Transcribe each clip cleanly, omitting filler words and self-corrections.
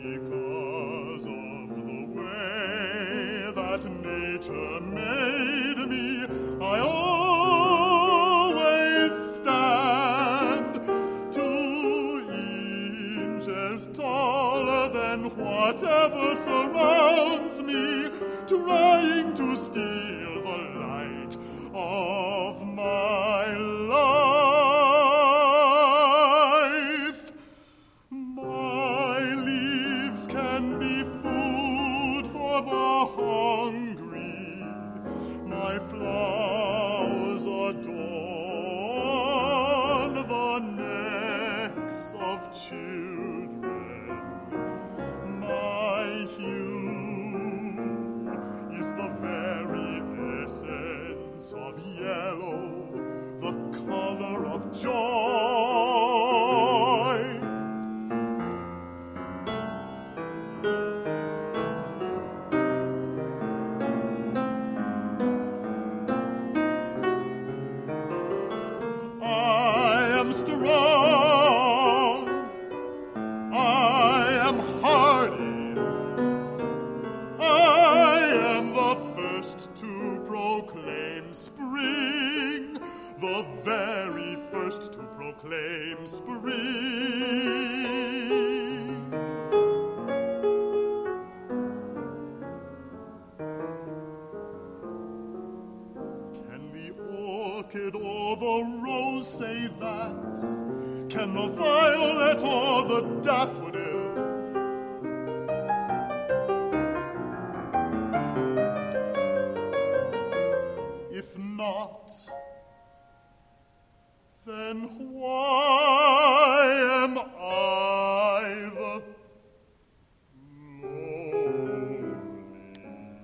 because of the way that nature made me, I always stand 2 inches taller than whatever surrounds me, trying to steal the light of my life. My leaves can be food for the hungry, my flowers adorn the necks of children. My hue is the very essence of yellow, the color of joy. I am strong, I am hardy, I am the first to proclaim spring, the very first to proclaim spring. Can the orchid or the rose say that? Can the violet or the daffodil? If not, then why am I the lonely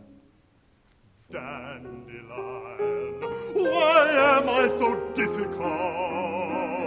dandelion? Why am I so difficult?